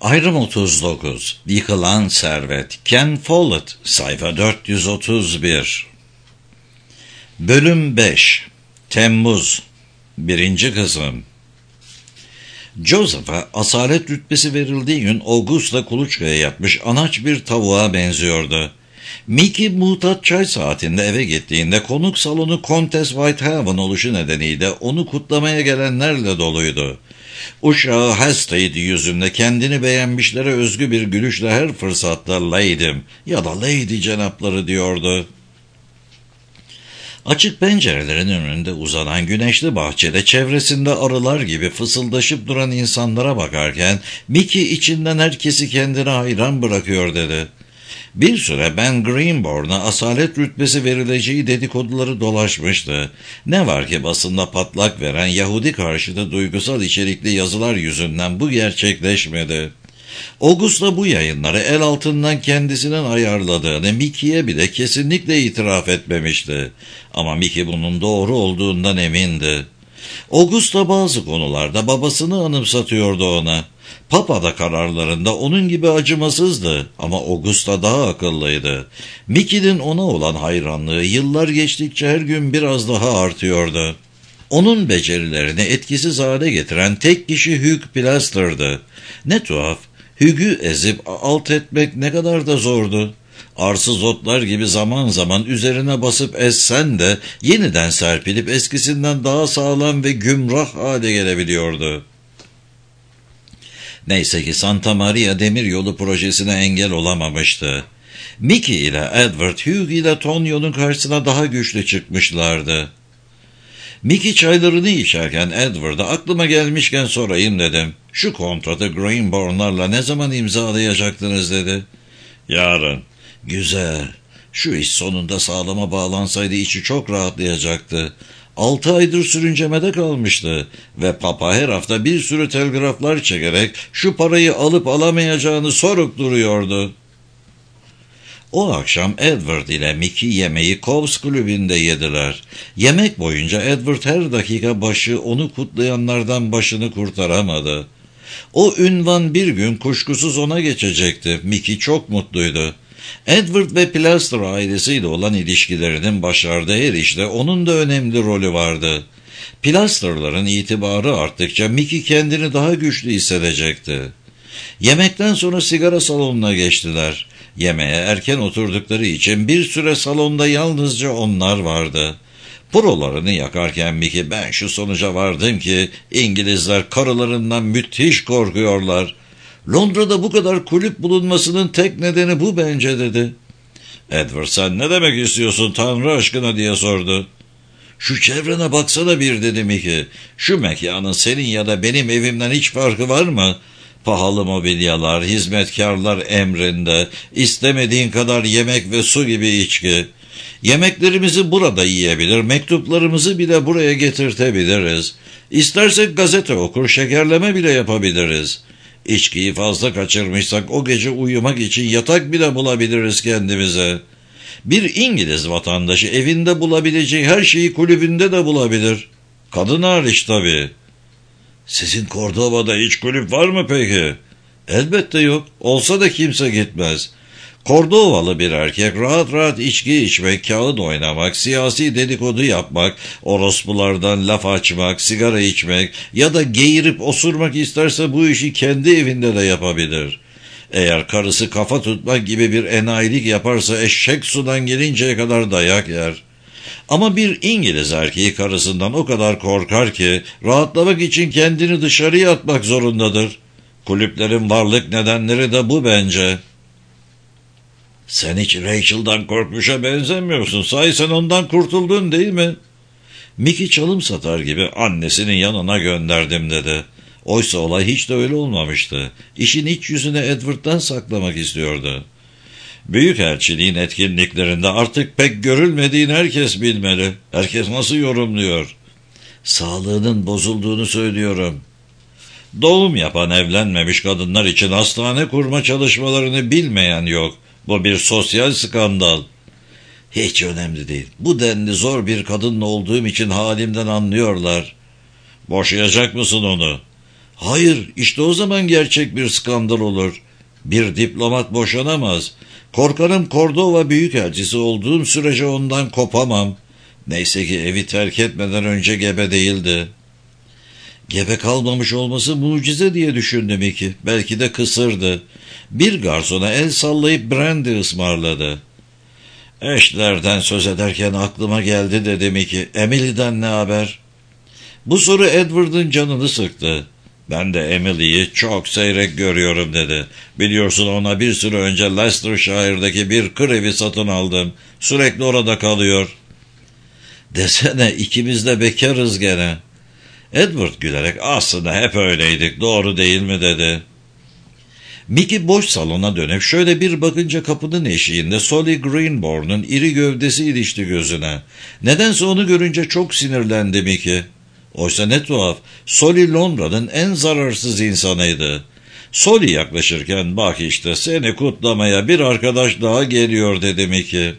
Ayrım 39. Yıkılan Servet. Ken Follett. Sayfa 431. Bölüm 5. Temmuz. 1. kısım. Joseph'a asalet rütbesi verildiği gün Augusta kuluçkaya yatmış anaç bir tavuğa benziyordu. Mickey muhtat çay saatinde eve gittiğinde konuk salonu Countess Whitehaven oluşu nedeniyle onu kutlamaya gelenlerle doluydu. Uşağı hastaydı yüzünde, kendini beğenmişlere özgü bir gülüşle her fırsatta lady'm ya da lady cenapları diyordu. Açık pencerelerin önünde uzanan güneşli bahçede çevresinde arılar gibi fısıldaşıp duran insanlara bakarken Mickey içinden herkesi kendine hayran bırakıyor dedi. Bir süre Ben Greenborn'a asalet rütbesi verileceği dedikoduları dolaşmıştı. Ne var ki basında patlak veren Yahudi karşıtı duygusal içerikli yazılar yüzünden bu gerçekleşmedi. Augusta bu yayınları el altından kendisinin ayarladığını Mickey'ye bile kesinlikle itiraf etmemişti. Ama Mickey bunun doğru olduğundan emindi. Augusta bazı konularda babasını anımsatıyordu ona. Papa da kararlarında onun gibi acımasızdı ama Augusta daha akıllıydı. Mickey'nin ona olan hayranlığı yıllar geçtikçe her gün biraz daha artıyordu. Onun becerilerini etkisiz hale getiren tek kişi Hugh Plaster'dı. Ne tuhaf, Hugh'ü ezip alt etmek ne kadar da zordu. Arsız otlar gibi zaman zaman üzerine basıp essen de yeniden serpilip eskisinden daha sağlam ve gümrah hale gelebiliyordu. Neyse ki Santa Maria Demiryolu projesine engel olamamıştı. Mickey ile Edward, Hugh ile Tonio'nun karşısına daha güçlü çıkmışlardı. Mickey çaylarını içerken Edward'a aklıma gelmişken sorayım dedim. Şu kontratı Greenborn'larla ne zaman imzalayacaktınız dedi. Yarın. Güzel. Şu iş sonunda sağlama bağlansaydı içi çok rahatlayacaktı. 6 aydır sürüncemede kalmıştı ve Papa her hafta bir sürü telgraflar çekerek şu parayı alıp alamayacağını sorup duruyordu. O akşam Edward ile Mickey yemeği Cobb's kulübünde yediler. Yemek boyunca Edward her dakika başı onu kutlayanlardan başını kurtaramadı. O ünvan bir gün kuşkusuz ona geçecekti. Mickey çok mutluydu. Edward ve Plaster ailesiyle olan ilişkilerinin başardığı her işte onun da önemli rolü vardı. Plaster'ların itibarı arttıkça Mickey kendini daha güçlü hissedecekti. Yemekten sonra sigara salonuna geçtiler. Yemeğe erken oturdukları için bir süre salonda yalnızca onlar vardı. Purolarını yakarken Mickey ben şu sonuca vardım ki İngilizler karılarından müthiş korkuyorlar. Londra'da bu kadar kulüp bulunmasının tek nedeni bu bence dedi. Edward sen ne demek istiyorsun Tanrı aşkına diye sordu. Şu çevrene baksana bir dedi Mickey. Şu mekanın senin ya da benim evimden hiç farkı var mı? Pahalı mobilyalar, hizmetkarlar emrinde, istemediğin kadar yemek ve su gibi içki. Yemeklerimizi burada yiyebilir, mektuplarımızı bile buraya getirtebiliriz. İstersek gazete okur, şekerleme bile yapabiliriz. İçkiyi fazla kaçırmışsak o gece uyumak için yatak bile bulabiliriz kendimize. Bir İngiliz vatandaşı evinde bulabileceği her şeyi kulübünde de bulabilir. Kadın hariç tabii. Sizin Cordova'da hiç kulüp var mı peki? Elbette yok. Olsa da kimse gitmez. Kordovalı bir erkek rahat rahat içki içmek, kağıt oynamak, siyasi dedikodu yapmak, orospulardan laf açmak, sigara içmek ya da geğirip osurmak isterse bu işi kendi evinde de yapabilir. Eğer karısı kafa tutmak gibi bir enayilik yaparsa eşek sudan gelinceye kadar dayak yer. Ama bir İngiliz erkeği karısından o kadar korkar ki rahatlamak için kendini dışarıya atmak zorundadır. Kulüplerin varlık nedenleri de bu bence. Sen hiç Rachel'dan korkmuşa benzemiyorsun. Sahi sen ondan kurtuldun değil mi? Mickey çalım satar gibi annesinin yanına gönderdim dedi. Oysa olay hiç de öyle olmamıştı. İşin iç yüzünü Edward'dan saklamak istiyordu. Büyükelçiliğin etkinliklerinde artık pek görülmediğini herkes bilmeli. Herkes nasıl yorumluyor? Sağlığının bozulduğunu söylüyorum. Doğum yapan evlenmemiş kadınlar için hastane kurma çalışmalarını bilmeyen yok. Bu bir sosyal skandal. Hiç önemli değil. Bu denli zor bir kadınla olduğum için halimden anlıyorlar. Boşayacak mısın onu? Hayır, işte o zaman gerçek bir skandal olur. Bir diplomat boşanamaz. Korkarım Cordova Büyükelçisi olduğum sürece ondan kopamam. Neyse ki evi terk etmeden önce gebe değildi. Gebe kalmamış olması mucize diye düşündü Mickey. Belki de kısırdı. Bir garsona el sallayıp brandy ısmarladı. Eşlerden söz ederken aklıma geldi dedi Mickey. Emily'den ne haber? Bu soru Edward'ın canını sıktı. Ben de Emily'yi çok seyrek görüyorum dedi. Biliyorsun ona bir süre önce Leicestershire'daki bir kır evi satın aldım. Sürekli orada kalıyor. Desene ikimiz de bekarız gene. Edward gülerek aslında hep öyleydik doğru değil mi dedi. Mickey boş salona dönüp şöyle bir bakınca kapının eşiğinde Solly Greenbourne'un iri gövdesi ilişti gözüne. Nedense onu görünce çok sinirlendi Mickey. Oysa ne tuhaf, Solly Londra'nın en zararsız insanıydı. Solly yaklaşırken bak işte seni kutlamaya bir arkadaş daha geliyor dedi Mickey.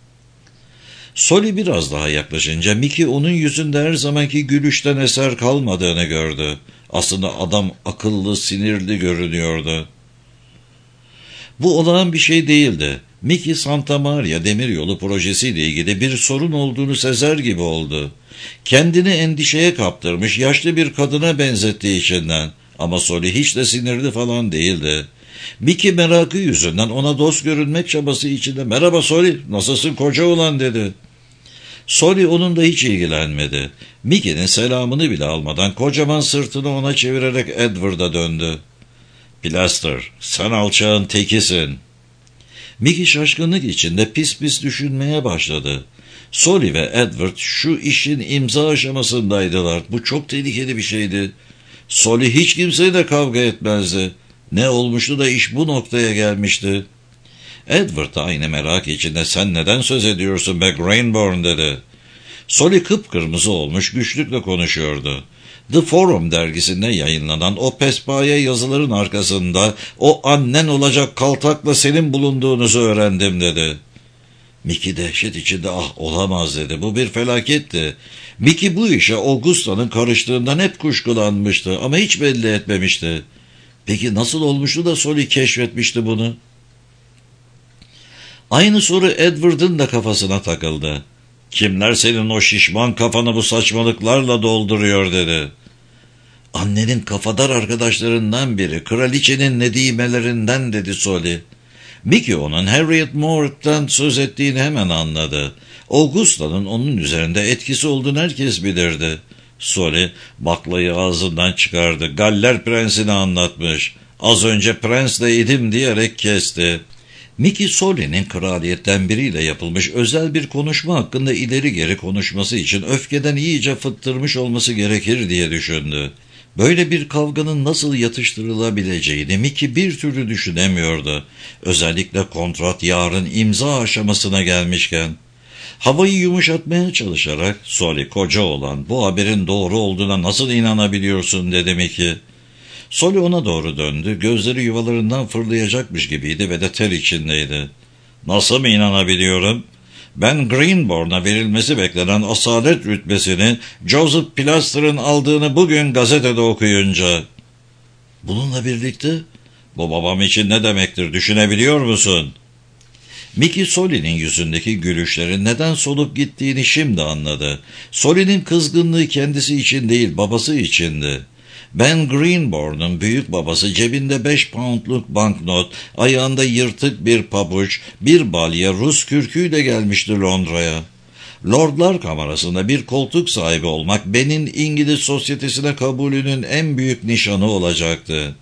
Solly biraz daha yaklaşınca Mickey onun yüzünde her zamanki gülüşten eser kalmadığını gördü. Aslında adam akıllı, sinirli görünüyordu. Bu olağan bir şey değildi. Mickey Santa Maria demiryolu projesiyle ilgili bir sorun olduğunu sezer gibi oldu. Kendini endişeye kaptırmış yaşlı bir kadına benzettiği içinden. Ama Solly hiç de sinirli falan değildi. Mickey merakı yüzünden ona dost görünmek çabası içinde "Merhaba Solly, nasılsın koca oğlan?" dedi. Solly onunla hiç ilgilenmedi. Mickey'nin selamını bile almadan kocaman sırtını ona çevirerek Edward'a döndü. "Plaster, sen alçağın tekisin." Mickey şaşkınlık içinde pis pis düşünmeye başladı. Solly ve Edward şu işin imza aşamasındaydılar. Bu çok tehlikeli bir şeydi. Solly hiç kimseyle kavga etmezdi. Ne olmuştu da iş bu noktaya gelmişti. Edward da aynı merak içinde "Sen neden söz ediyorsun be Greenbourne?" dedi. Solly kıpkırmızı olmuş güçlükle konuşuyordu. The Forum dergisinde yayınlanan o pespaye yazıların arkasında o annen olacak kaltakla senin bulunduğunuzu öğrendim dedi. Mickey dehşet içinde "Ah olamaz" dedi. Bu bir felaketti. Mickey bu işe Augusta'nın karıştığından hep kuşkulanmıştı ama hiç belli etmemişti. Peki nasıl olmuştu da Solly keşfetmişti bunu? Aynı soru Edward'ın da kafasına takıldı. "Kimler senin o şişman kafanı bu saçmalıklarla dolduruyor?" dedi. "Annenin kafadar arkadaşlarından biri, kraliçenin nedimelerinden" dedi Solly. Mickey onun Harriet Moore'dan söz ettiğini hemen anladı. Augusta'nın onun üzerinde etkisi olduğunu herkes bilirdi. Solly baklayı ağzından çıkardı. "Galler prensini anlatmış. Az önce prensle idim" diyerek kesti. Mickey Solly'nin kraliyetten biriyle yapılmış özel bir konuşma hakkında ileri geri konuşması için öfkeden iyice fıttırmış olması gerekir diye düşündü. Böyle bir kavganın nasıl yatıştırılabileceğini Mickey bir türlü düşünemiyordu. Özellikle kontrat yarın imza aşamasına gelmişken. Havayı yumuşatmaya çalışarak "Solly koca olan bu haberin doğru olduğuna nasıl inanabiliyorsun?" dedi Mickey. Solly ona doğru döndü. Gözleri yuvalarından fırlayacakmış gibiydi ve de ter içindeydi. "Nasıl mı inanabiliyorum? Ben Greenbourne'a verilmesi beklenen asalet rütbesini Joseph Plaster'ın aldığını bugün gazetede okuyunca." "Bununla birlikte bu babam için ne demektir düşünebiliyor musun?" Mickey Solly'nin yüzündeki gülüşlerin neden solup gittiğini şimdi anladı. Solly'nin kızgınlığı kendisi için değil babası içindi. Ben Greenbourne'un büyük babası cebinde 5 poundluk banknot, ayağında yırtık bir pabuç, bir balya Rus kürküyle gelmişti Londra'ya. Lordlar Kamerası'nda bir koltuk sahibi olmak Ben'in İngiliz sosyetesine kabulünün en büyük nişanı olacaktı.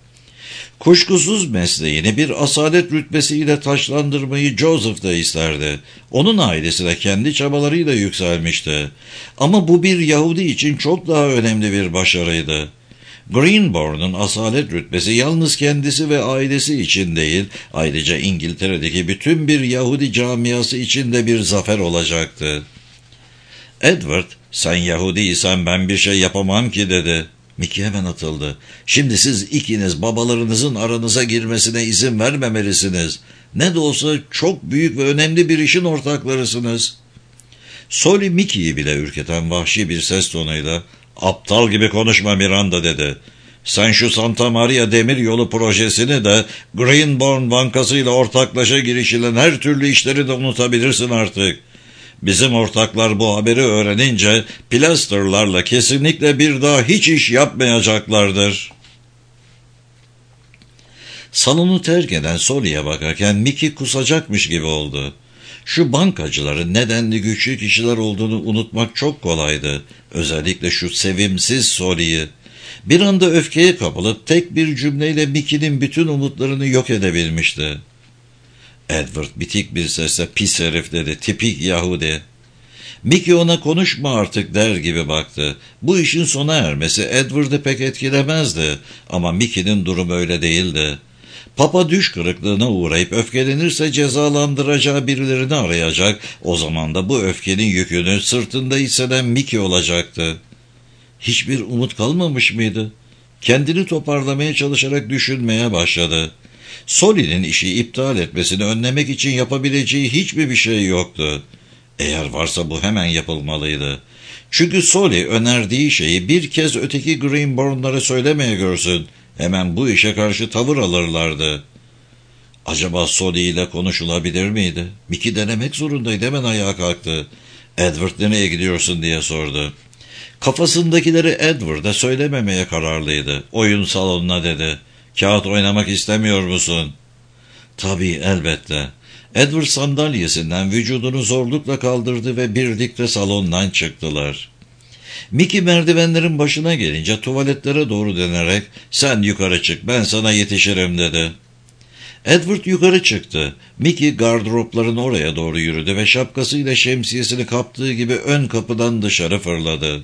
Kuşkusuz mesleğini bir asalet rütbesiyle taçlandırmayı Joseph da isterdi. Onun ailesi de kendi çabalarıyla yükselmişti. Ama bu bir Yahudi için çok daha önemli bir başarıydı. Greenbourne'un asalet rütbesi yalnız kendisi ve ailesi için değil, ayrıca İngiltere'deki bütün bir Yahudi camiası için de bir zafer olacaktı. "Edward, sen Yahudiysen ben bir şey yapamam ki" dedi. Mickey hemen atıldı. "Şimdi siz ikiniz babalarınızın aranıza girmesine izin vermemelisiniz. Ne de olsa çok büyük ve önemli bir işin ortaklarısınız." Solly Mickey'yi bile ürketen vahşi bir ses tonuyla "Aptal gibi konuşma Miranda" dedi. Sen şu Santa Maria Demiryolu projesini de Greenbourne Bankası ile ortaklaşa girişilen her türlü işleri de unutabilirsin artık. Bizim ortaklar bu haberi öğrenince Plaster'larla kesinlikle bir daha hiç iş yapmayacaklardır. Salonu terk eden Solly'e bakarken Mickey kusacakmış gibi oldu. Şu bankacıların nedenli güçlü kişiler olduğunu unutmak çok kolaydı. Özellikle şu sevimsiz Solly'yi. Bir anda öfkeye kapılıp tek bir cümleyle Mickey'nin bütün umutlarını yok edebilmişti. Edward bitik bir sesle pis herif dedi, tipik Yahudi. Mickey ona konuşma artık der gibi baktı. Bu işin sona ermesi Edward'ı pek etkilemezdi ama Mickey'nin durumu öyle değildi. Papa düş kırıklığına uğrayıp öfkelenirse cezalandıracağı birilerini arayacak, o zaman da bu öfkenin yükünü sırtında hisseden Mickey olacaktı. Hiçbir umut kalmamış mıydı? Kendini toparlamaya çalışarak düşünmeye başladı. Solly'nin işi iptal etmesini önlemek için yapabileceği hiçbir şey yoktu. Eğer varsa bu hemen yapılmalıydı. Çünkü Solly önerdiği şeyi bir kez öteki Greenbourne'lara söylemeye görsün, hemen bu işe karşı tavır alırlardı. Acaba Solly ile konuşulabilir miydi? Mickey denemek zorundaydı, hemen ayağa kalktı. Edward nereye gidiyorsun diye sordu. Kafasındakileri Edward'a söylememeye kararlıydı. Oyun salonuna dedi. Kağıt oynamak istemiyor musun? Tabii, elbette. Edward sandalyesinden vücudunu zorlukla kaldırdı ve birlikte salondan çıktılar. Mickey merdivenlerin başına gelince tuvaletlere doğru dönerek sen yukarı çık, ben sana yetişirim dedi. Edward yukarı çıktı. Mickey gardıropların oraya doğru yürüdü ve şapkasıyla şemsiyesini kaptığı gibi ön kapıdan dışarı fırladı.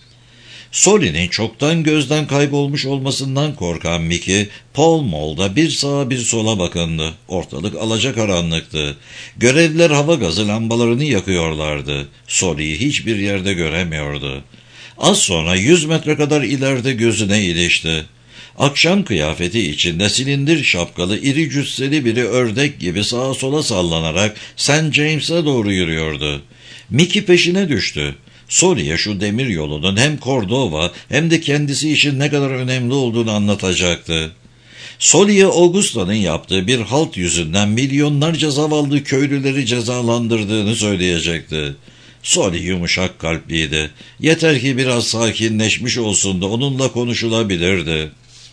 Solly'nin çoktan gözden kaybolmuş olmasından korkan Mickey, Pall Mall'da bir sağa bir sola bakındı. Ortalık alacakaranlıktı. Görevliler hava gazı lambalarını yakıyorlardı. Solly'yi hiçbir yerde göremiyordu. Az sonra 100 metre kadar ileride gözüne ilişti. Akşam kıyafeti içinde silindir şapkalı iri cüsseli biri ördek gibi sağa sola sallanarak St. James'e doğru yürüyordu. Mickey peşine düştü. Solly'e şu demir yolunun hem Cordova hem de kendisi için ne kadar önemli olduğunu anlatacaktı. Solly'e Augusta'nın yaptığı bir halt yüzünden milyonlarca zavallı köylüleri cezalandırdığını söyleyecekti. Solly yumuşak kalpliydi. Yeter ki biraz sakinleşmiş olsun da onunla konuşulabilirdi.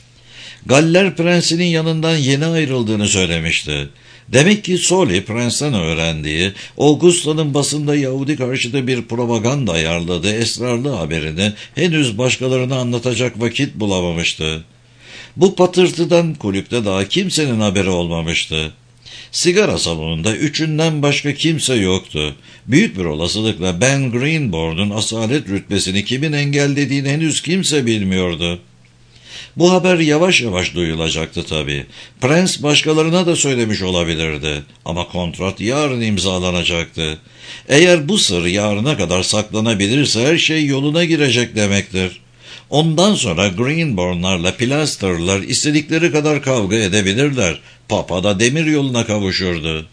Galler prensinin yanından yeni ayrıldığını söylemişti. Demek ki Solly prensten öğrendiği, Augusta'nın basında Yahudi karşıtı bir propaganda ayarladığı esrarlı haberini henüz başkalarına anlatacak vakit bulamamıştı. Bu patırtıdan kulüpte daha kimsenin haberi olmamıştı. Sigara salonunda üçünden başka kimse yoktu. Büyük bir olasılıkla Ben Greenbourne'un asalet rütbesini kimin engellediğini henüz kimse bilmiyordu. Bu haber yavaş yavaş duyulacaktı tabii. Prens başkalarına da söylemiş olabilirdi. Ama kontrat yarın imzalanacaktı. Eğer bu sır yarına kadar saklanabilirse her şey yoluna girecek demektir. Ondan sonra Greenbourne'larla Plaster'lar istedikleri kadar kavga edebilirler. Papa da demir yoluna kavuşurdu.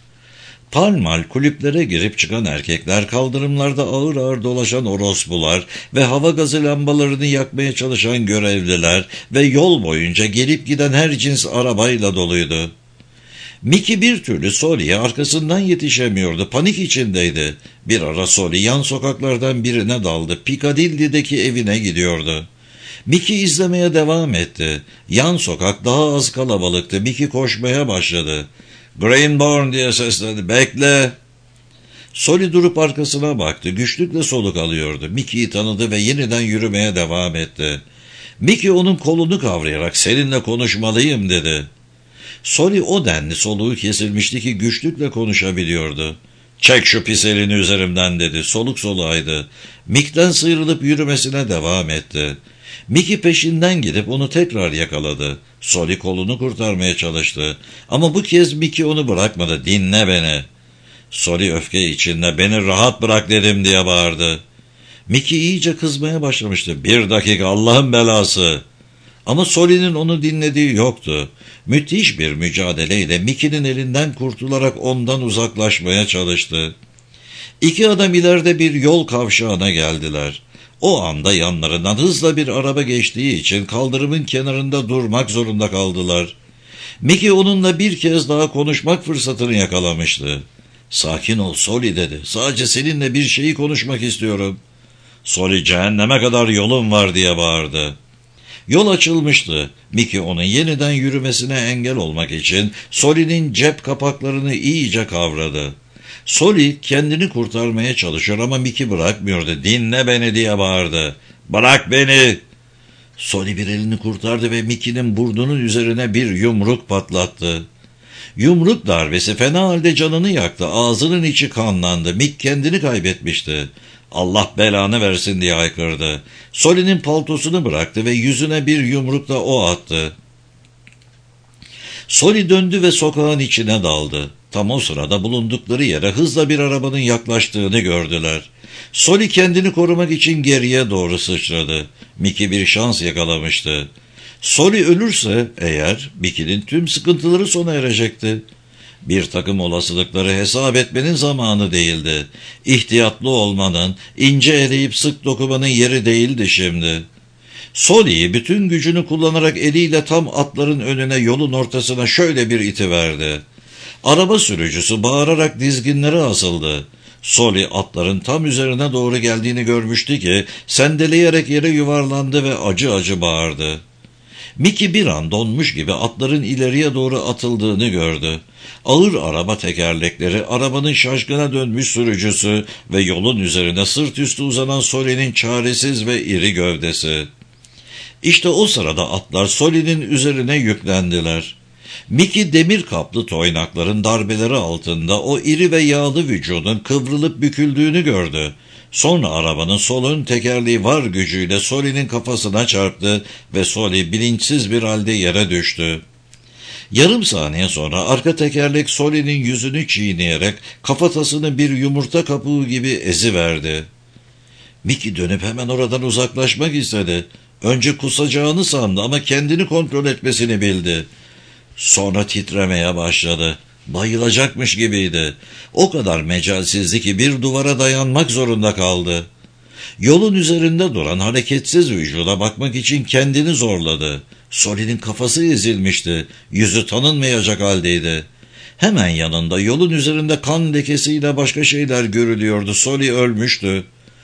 Palmal kulüplere girip çıkan erkekler, kaldırımlarda ağır ağır dolaşan orospular ve hava gazı lambalarını yakmaya çalışan görevliler ve yol boyunca gelip giden her cins arabayla doluydu. Mickey bir türlü Solly'e arkasından yetişemiyordu, panik içindeydi. Bir ara Solly yan sokaklardan birine daldı, Piccadilly'deki evine gidiyordu. Mickey izlemeye devam etti. Yan sokak daha az kalabalıktı, Mickey koşmaya başladı. Greenbourne diye seslendi. Bekle. Solly durup arkasına baktı. Güçlükle soluk alıyordu. Mickey'i tanıdı ve yeniden yürümeye devam etti. Mickey onun kolunu kavrayarak seninle konuşmalıyım dedi. Solly o denli soluğu kesilmişti ki güçlükle konuşabiliyordu. Çek şu pis elini üzerimden dedi. Soluk soluğaydı. Mick'ten sıyrılıp yürümesine devam etti. Mickey peşinden gidip onu tekrar yakaladı. Solly kolunu kurtarmaya çalıştı. Ama bu kez Mickey onu bırakmadı. Dinle beni. Solly öfke içinde beni rahat bırak dedim diye bağırdı. Mickey iyice kızmaya başlamıştı. Bir dakika Allah'ın belası. Ama Solly'nin onu dinlediği yoktu. Müthiş bir mücadeleyle Mickey'nin elinden kurtularak ondan uzaklaşmaya çalıştı. İki adam ileride bir yol kavşağına geldiler. O anda yanlarından hızla bir araba geçtiği için kaldırımın kenarında durmak zorunda kaldılar. Mickey onunla bir kez daha konuşmak fırsatını yakalamıştı. "Sakin ol Soli," dedi. "Sadece seninle bir şeyi konuşmak istiyorum." Soli, "Cehenneme kadar yolum var," diye bağırdı. Yol açılmıştı. Mickey onun yeniden yürümesine engel olmak için Soli'nin cep kapaklarını iyice kavradı. Soli kendini kurtarmaya çalışıyor ama Mickey bırakmıyordu. "Dinle beni," diye bağırdı. "Bırak beni!" Soli bir elini kurtardı ve Mickey'nin burnunun üzerine bir yumruk patlattı. Yumruk darbesi fena halde canını yaktı. Ağzının içi kanlandı. Mick kendini kaybetmişti. "Allah belanı versin," diye haykırdı. Soli'nin paltosunu bıraktı ve yüzüne bir yumrukla o attı. Soli döndü ve sokağın içine daldı. Tam o sırada bulundukları yere hızla bir arabanın yaklaştığını gördüler. Soli kendini korumak için geriye doğru sıçradı. Mickey bir şans yakalamıştı. Soli ölürse eğer Mickey'nin tüm sıkıntıları sona erecekti. Bir takım olasılıkları hesap etmenin zamanı değildi. İhtiyatlı olmanın, ince eleyip sık dokumanın yeri değildi şimdi. Soli'yi bütün gücünü kullanarak eliyle tam atların önüne, yolun ortasına şöyle bir itiverdi. Araba sürücüsü bağırarak dizginlere asıldı. Soli atların tam üzerine doğru geldiğini görmüştü ki sendeleyerek yere yuvarlandı ve acı acı bağırdı. Mickey bir an donmuş gibi atların ileriye doğru atıldığını gördü. Ağır araba tekerlekleri, arabanın şaşkına dönmüş sürücüsü ve yolun üzerine sırt üstü uzanan Soli'nin çaresiz ve iri gövdesi. İşte o sırada atlar Soli'nin üzerine yüklendiler. Mickey demir kaplı toynakların darbeleri altında o iri ve yağlı vücudun kıvrılıp büküldüğünü gördü. Sonra arabanın sol ön tekerleği var gücüyle Soli'nin kafasına çarptı ve Soli bilinçsiz bir halde yere düştü. Yarım saniye sonra arka tekerlek Soli'nin yüzünü çiğneyerek kafatasını bir yumurta kabuğu gibi eziverdi. Mickey dönüp hemen oradan uzaklaşmak istedi. Önce kusacağını sandı ama kendini kontrol etmesini bildi. Sonra titremeye başladı. Bayılacakmış gibiydi. O kadar mecalsizdi ki bir duvara dayanmak zorunda kaldı. Yolun üzerinde duran hareketsiz vücuda bakmak için kendini zorladı. Soli'nin kafası ezilmişti. Yüzü tanınmayacak haldeydi. Hemen yanında yolun üzerinde kan lekesiyle başka şeyler görülüyordu. Soli ölmüştü.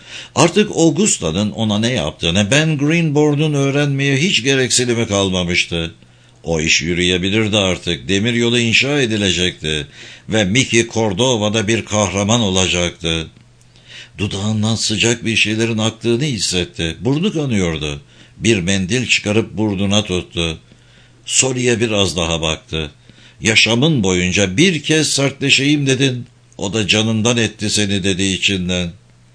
Artık Augusta'nın ona ne yaptığını Ben Greenborn'un öğrenmeye hiç gereksinimi kalmamıştı. O iş yürüyebilirdi artık. Demiryolu inşa edilecekti. Ve Mickey Cordova'da bir kahraman olacaktı. Dudağından sıcak bir şeylerin aktığını hissetti. Burnu kanıyordu. Bir mendil çıkarıp burnuna tuttu. Soli'ye biraz daha baktı. "Yaşamın boyunca bir kez sertleşeyim dedin. O da canından etti seni," dedi içinden.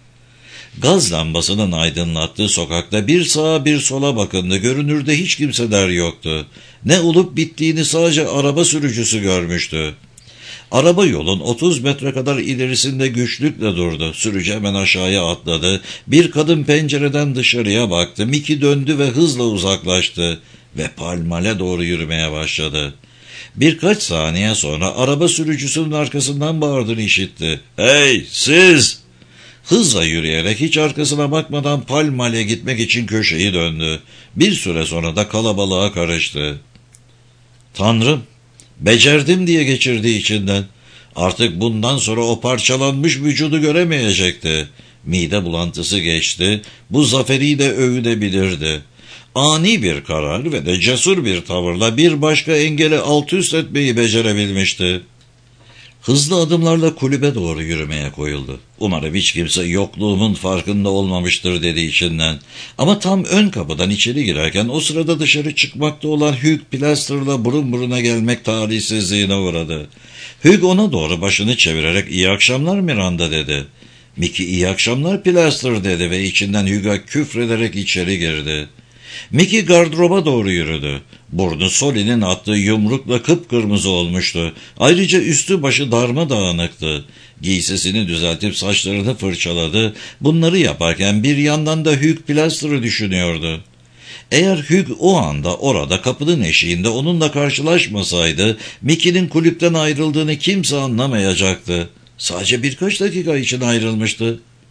Gaz lambasının aydınlattığı sokakta bir sağa bir sola bakındı. Görünürde hiç kimseler yoktu. Ne olup bittiğini sadece araba sürücüsü görmüştü. Araba yolun 30 metre kadar ilerisinde güçlükle durdu. Sürücü hemen aşağıya atladı. Bir kadın pencereden dışarıya baktı. Mickey döndü ve hızla uzaklaştı ve Palmal'e doğru yürümeye başladı. Birkaç saniye sonra araba sürücüsünün arkasından bağırdığını işitti. "Hey siz!" Hızla yürüyerek hiç arkasına bakmadan Palmal'e gitmek için köşeyi döndü. Bir süre sonra da kalabalığa karıştı. "Tanrım, becerdim," diye geçirdi içinden. Artık bundan sonra o parçalanmış vücudu göremeyecekti. Mide bulantısı geçti. Bu zaferiyle övünebilirdi. Ani bir karar ve de cesur bir tavırla bir başka engeli alt üst etmeyi becerebilmişti. Hızlı adımlarla kulübe doğru yürümeye koyuldu. "Umarım hiç kimse yokluğumun farkında olmamıştır," dedi içinden. Ama tam ön kapıdan içeri girerken o sırada dışarı çıkmakta olan Hugh Plaster'la burun buruna gelmek talihsizliğine uğradı. Hugh ona doğru başını çevirerek "İyi akşamlar Miranda," dedi. Mickey "İyi akşamlar Plaster," dedi ve içinden Hugh'a küfrederek içeri girdi. Mickey gardıroba doğru yürüdü. Burnu Soli'nin attığı yumrukla kıpkırmızı olmuştu. Ayrıca üstü başı darmadağınıktı. Giysisini düzeltip saçlarını fırçaladı. Bunları yaparken bir yandan da Hugh Plaster'ı düşünüyordu. Eğer Hugh o anda orada kapının eşiğinde onunla karşılaşmasaydı Mickey'nin kulüpten ayrıldığını kimse anlamayacaktı. Sadece birkaç dakika için ayrılmıştı.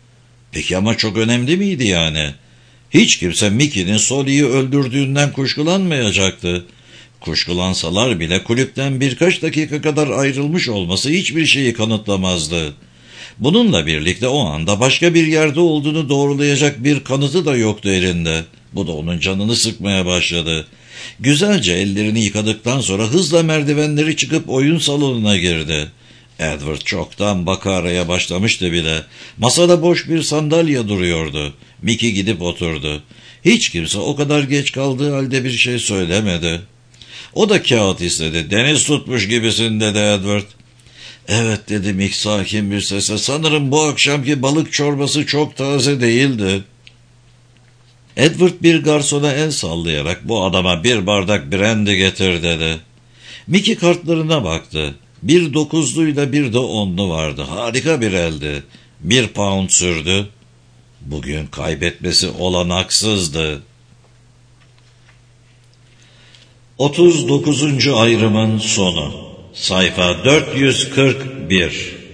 Peki ama çok önemli miydi yani? Hiç kimse Mickey'nin Solly'yi öldürdüğünden kuşkulanmayacaktı. Kuşkulansalar bile kulüpten birkaç dakika kadar ayrılmış olması hiçbir şeyi kanıtlamazdı. Bununla birlikte o anda başka bir yerde olduğunu doğrulayacak bir kanıtı da yoktu elinde. Bu da onun canını sıkmaya başladı. Güzelce ellerini yıkadıktan sonra hızla merdivenleri çıkıp oyun salonuna girdi. Edward çoktan bakaraya başlamıştı bile. Masada boş bir sandalye duruyordu. Mickey gidip oturdu. Hiç kimse o kadar geç kaldığı halde bir şey söylemedi. O da kağıt istedi. Deniz tutmuş gibisin dedi Edward. Evet dedi Mick sakin bir sesle. Sanırım bu akşamki balık çorbası çok taze değildi. Edward bir garsona el sallayarak bu adama bir bardak brandy getir dedi. Mickey kartlarına baktı. Bir 9'luyla bir de 10'lu vardı. Harika bir eldi. 1 pound sürdü. Bugün kaybetmesi olanaksızdı. 39. ayrımın sonu. Sayfa 441.